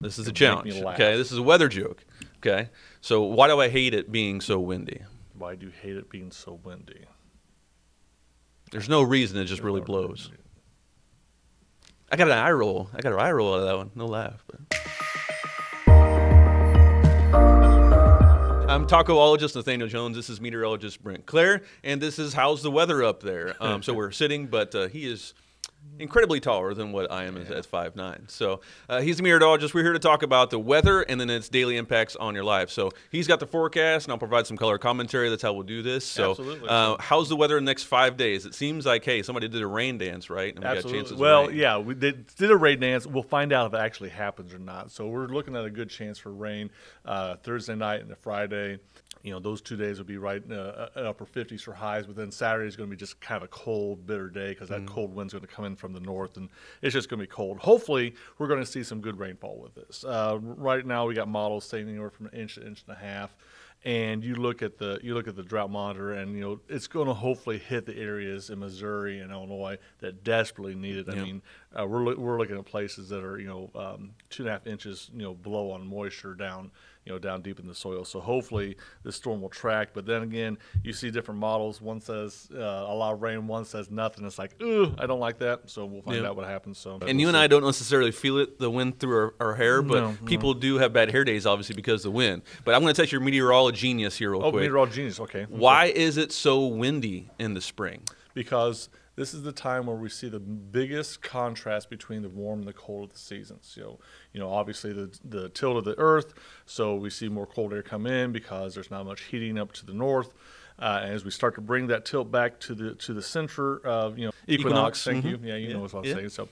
This is a Make challenge. me laugh. Okay, this is a weather joke. Okay, so why do I hate it being so windy? Why do you hate it being so windy? There's no reason. It just really blows. I got an eye roll. I got an eye roll out of that one. No laugh. But. I'm tacoologist Nathaniel Jones. This is meteorologist Brent Clare, and this is How's the Weather Up There. So we're sitting, but he is incredibly taller than what I am at 5'9". So he's a meteorologist. We're here to talk about the weather and then its daily impacts on your life. So he's got the forecast, and I'll provide some color commentary. That's how we'll do this. So Absolutely. How's the weather in the next 5 days? It seems like, hey, somebody did a rain dance, right? And we Absolutely. got chances of Well, rain. yeah, we did a rain dance. We'll find out if it actually happens or not. So we're looking at a good chance for rain Thursday night and Friday. You know, those 2 days will be right in upper 50s for highs, but then Saturday is going to be just kind of a cold, bitter day because that cold wind's going to come in from the north, and it's just going to be cold. Hopefully, we're going to see some good rainfall with this. Right now, we got models saying anywhere from an inch to inch and a half. And you look at the drought monitor, and you know it's going to hopefully hit the areas in Missouri and Illinois that desperately need it. I mean, we're looking at places that are 2.5 inches below on moisture down deep in the soil. So hopefully this storm will track. But then again, you see different models. One says a lot of rain, one says nothing. It's like, ooh, I don't like that. So we'll find out what happens. So and you and I don't necessarily feel it, the wind through our hair, but people do have bad hair days, obviously, because of the wind. But I'm going to test your meteorology genius here real quick. Meteorology genius, okay. Why is it so windy in the spring? Because this is the time where we see the biggest contrast between the warm and the cold of the seasons. Obviously the tilt of the earth, so we see more cold air come in because there's not much heating up to the north. And as we start to bring that tilt back to the center of equinox. Thank you. Yeah, you know what I'm saying. So.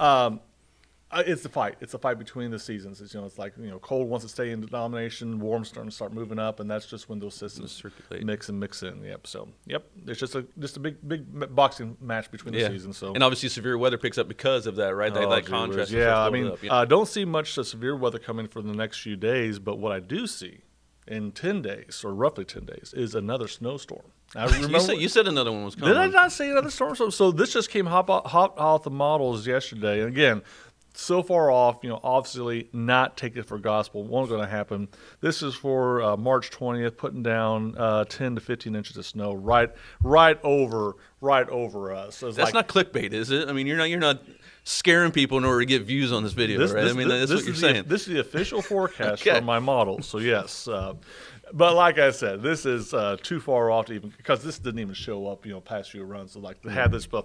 It's a fight. It's a fight between the seasons. It's like cold wants to stay in the domination, warm's starting to start moving up, and that's just when those systems mix in. Yep. So it's just a big boxing match between the seasons. So and obviously severe weather picks up because of that, right? That contrast. Yeah, I mean, I don't see much severe weather coming for the next few days, but what I do see in 10 days or roughly 10 days is another snowstorm. I remember you said another one was coming. Did I not say another storm? So this just came hot off the models yesterday, and again. So far off, obviously not take it for gospel. Won't going to happen. This is for March 20th, putting down 10 to 15 inches of snow right over us. So that's not clickbait, is it? I mean, you're not scaring people in order to get views on this video, right? I mean, that's what you're saying. This is the official forecast from my model. So yes. But like I said, this is too far off to even because this didn't even show up, past few runs. So like to have this stuff,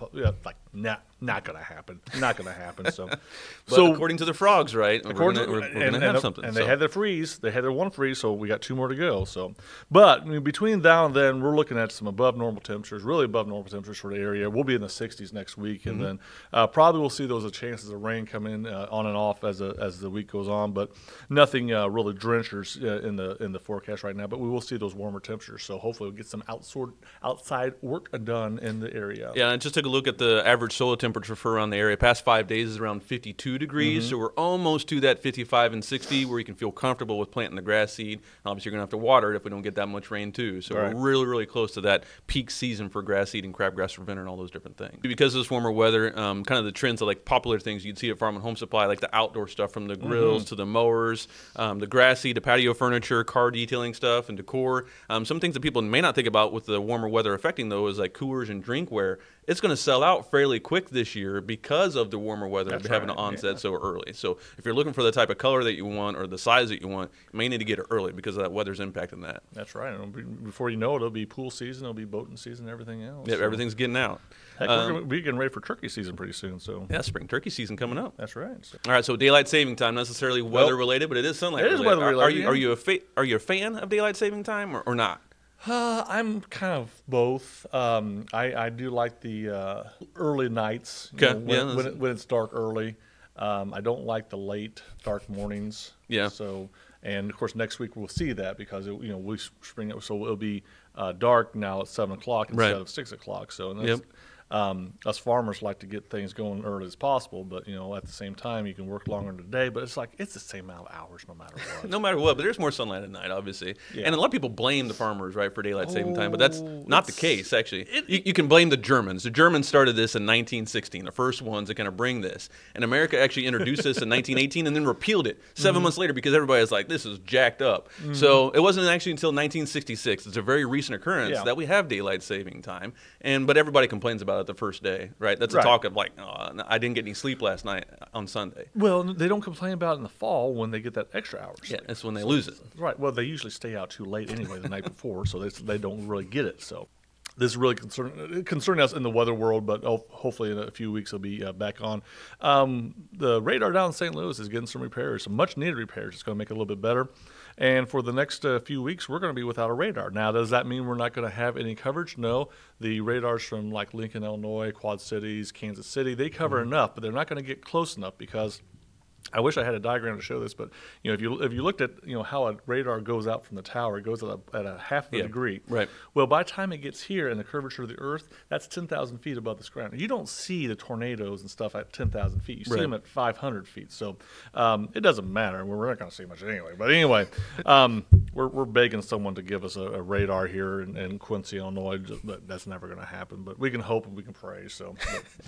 not going to happen. Not going to happen. So, but according to the frogs, right? We're going to have something. And they had their freeze. They had their one freeze, so we got 2 more to go. So, but between now and then, we're looking at some above normal temperatures, really above normal temperatures for the area. We'll be in the 60s next week, and then probably we'll see those chances of rain come in on and off as the week goes on. But nothing really drenchers in the forecast right now. But we will see those warmer temperatures. So hopefully we'll get some outside work done in the area. Yeah, and just take a look at the average soil temperature for around the area. Past 5 days is around 52 degrees, so we're almost to that 55 and 60 where you can feel comfortable with planting the grass seed. Obviously, you're going to have to water it if we don't get that much rain too. So we're really, really close to that peak season for grass seed and crabgrass for winter and all those different things. Because of this warmer weather, kind of the trends of like popular things you'd see at Farm and Home Supply, like the outdoor stuff from the grills to the mowers, the grass seed, the patio furniture, car detailing stuff, and decor. Some things that people may not think about with the warmer weather affecting, though, is like coolers and drinkware. It's going to sell out fairly quick this year because of the warmer weather having an onset so early. So if you're looking for the type of color that you want or the size that you want, you may need to get it early because of that weather's impacting that. That's right. Before you know it, it'll be pool season, it'll be boating season, and everything else. Yeah, everything's getting out. Heck, we're getting ready for turkey season pretty soon. So yeah, spring turkey season coming up. That's right. So. All right, so daylight saving time, not necessarily weather related, but it is sunlight related. It is weather related. Are you a fan of daylight saving time or not? I'm kind of both. I do like the early nights when it's dark early. I don't like the late dark mornings. Yeah. So and of course next week we'll see that because we spring up, so it'll be dark now at 7 o'clock instead of 6 o'clock. So Us farmers like to get things going early as possible, but at the same time, you can work longer in the day. But it's the same amount of hours no matter what. No matter what, but there's more sunlight at night, obviously. Yeah. And a lot of people blame the farmers, right, for daylight saving time, but that's not the it's- case, actually. You can blame the Germans. The Germans started this in 1916, the first ones that kind of bring this. And America actually introduced this in 1918 and then repealed it 7 months later because everybody was like, this is jacked up. So it wasn't actually until 1966. It's a very recent occurrence Yeah. that we have daylight saving time. But everybody complains about it the first day, right? That's a Right. talk of like, oh, I didn't get any sleep last night on Sunday. Well, they don't complain about it in the fall when they get that extra hours. Yeah, that's when they lose it. Right. Well, they usually stay out too late anyway the night before, so they don't really get it. So this is really concerning us in the weather world, but hopefully in a few weeks it'll be back on. The radar down in St. Louis is getting some repairs, some much needed repairs. It's going to make it a little bit better. And for the next few weeks, we're going to be without a radar. Now, does that mean we're not going to have any coverage? No. The radars from like Lincoln, Illinois, Quad Cities, Kansas City, they cover enough, but they're not going to get close enough because I wish I had a diagram to show this, but if you looked at how a radar goes out from the tower, it goes at a half of a degree. Right. Well, by the time it gets here and the curvature of the Earth, that's 10,000 feet above the ground. You don't see the tornadoes and stuff at 10,000 feet. You see Right. them at 500 feet. So it doesn't matter. We're not going to see much anyway. But anyway, we're begging someone to give us a radar here in Quincy, Illinois, but that's never going to happen. But we can hope and we can pray. So